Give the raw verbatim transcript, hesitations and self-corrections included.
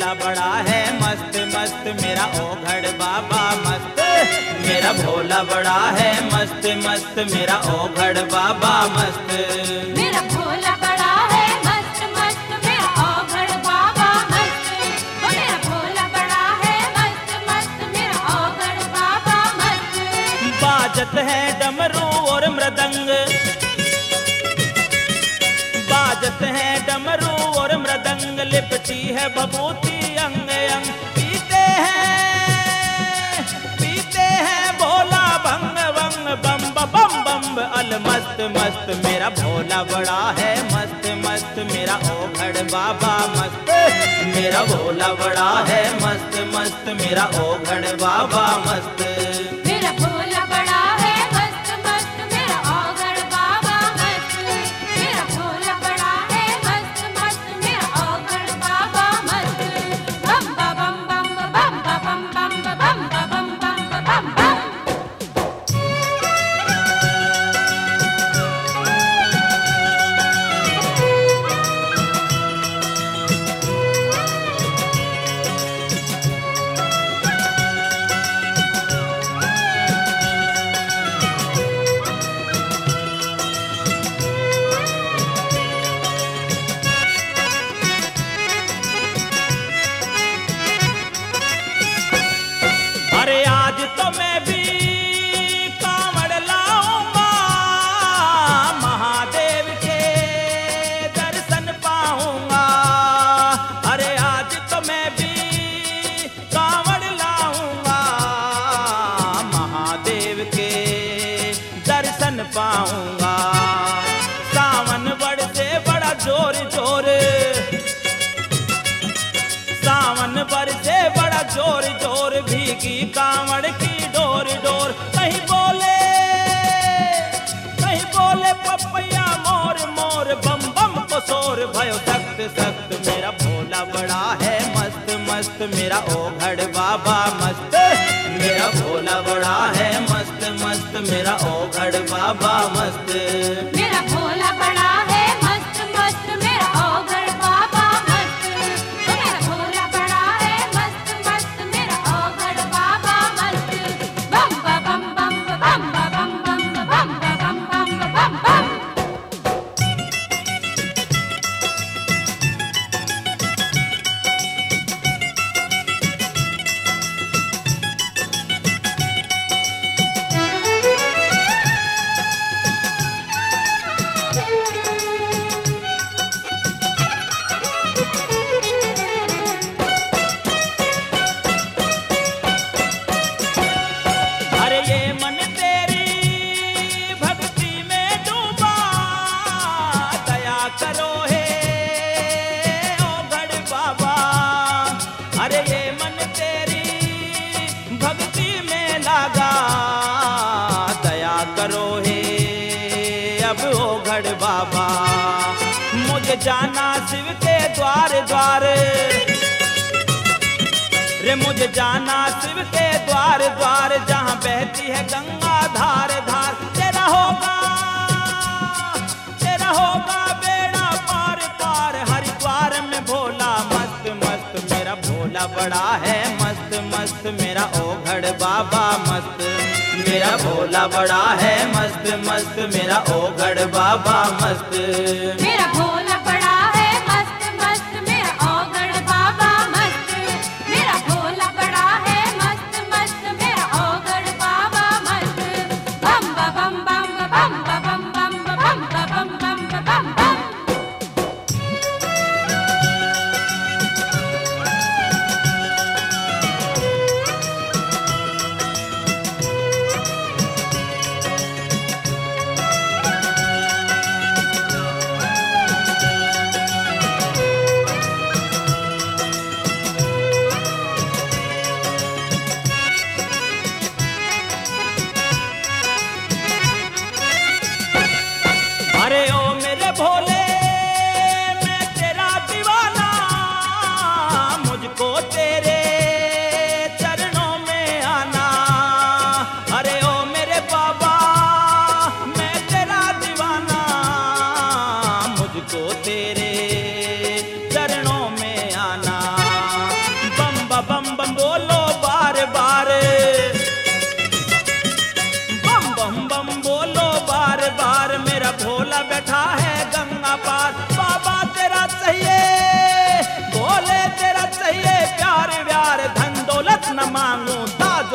भोला बड़ा है मस्त मस्त, मेरा ओघड़ बाबा मस्त। मेरा भोला बड़ा है मस्त मस्त, मेरा ओघड़ बाबा मस्त। मेरा भोला बड़ा है मस्त मस्त, मेरा ओघड़ बाबा मस्त। मेरा भोला बड़ा है मस्त मस्त, मेरा ओघड़ बाबा मस्त। बाजत है डमरू और मृदंग, बाजत है डमरू और मृदंग, लिपटी है भभूति अंग अंग। पीते हैं पीते हैं भोला भंग भंग, बम बम बम अल मस्त मस्त। मेरा भोला बड़ा है मस्त मस्त, मेरा ओघड़ बाबा मस्त। मेरा भोला बड़ा है मस्त मस्त, मेरा ओघड़ बाबा मस्त। मेरा भोला बड़ा है मस्त मस्त, मेरा ओघड़ बाबा मस्त। मेरा भोला बड़ा है मस्त मस्त, मेरा ओघड़ बाबा मस्त। बम बम बम बम बम बम बम बम बम बम बम। अरे आज तो मैं भी कांवड़ लाऊंगा, महादेव के दर्शन पाऊंगा। अरे आज तो मैं भी कांवड़ लाऊंगा, महादेव के दर्शन पाऊंगा। सावन बड़ से बड़ा जोर जोर, सावन बर से बड़ा जोर जोर, भीगी कांवड़ की डोर डोर। कहीं बोले कहीं बोले पपैया मोर मोर, बम बम को शोर भयो सख्त सख्त। मेरा भोला बड़ा है मस्त मस्त, मेरा ओघड़ बाबा मस्त। मेरा भोला बड़ा है मस्त मस्त, मेरा ओघड़ बाबा मस्त। मेरा भोला बड़ा है मस्त मस्त, मेरा ओघड़ बाबा मस्त। मेरा भोला बड़ा है मस्त मस्त, मेरा ओघड़ बाबा मस्त। बम बम बम बम बम बम बम बम बम बम बम। अरे ये मन तेरी भक्ति में डूबा, दया करो हे ओघड़ बाबा। अरे ये मन तेरी भक्ति में लागा, दया करो हे अब ओघड़ बाबा। मुझे जाना शिव के द्वार द्वार, रे मुझे जाना शिव के द्वार द्वार, जहाँ बहती है गंगा धार धार। तेरा होगा तेरा होगा बेड़ा पार पार, हरिद्वार में भोला मस्त मस्त। मेरा भोला बड़ा है मस्त मस्त, मेरा ओघड़ बाबा मस्त। मेरा भोला बड़ा है मस्त मस्त, मेरा ओघड़ बाबा मस्त। मेरा भोला बड़ा है मस्त मस्त, मेरा ओघड़ बाबा मस्त। मेरा भोला बड़ा है मस्त मस्त, मेरा ओघड़ बाबा मस्त। बम बम बम बम बम बम बम बम बम बम बम।